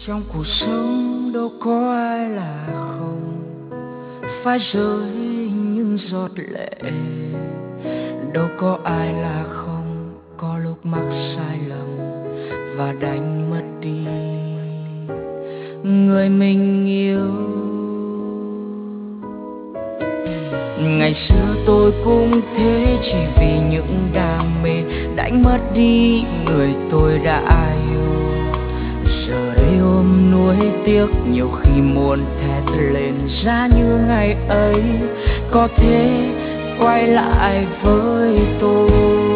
Trong cuộc sống đâu có ai là không phải rơi những giọt lệ, đâu có ai là không có lúc mắc sai lầm và đánh mất đi người mình yêu. Ngày xưa tôi cũng thế, chỉ vì những đam mê đánh mất đi người tôi đã yêu. Giờ đây ôm nuối tiếc, nhiều khi muốn thét lên ra như ngày ấy có thể quay lại với tôi.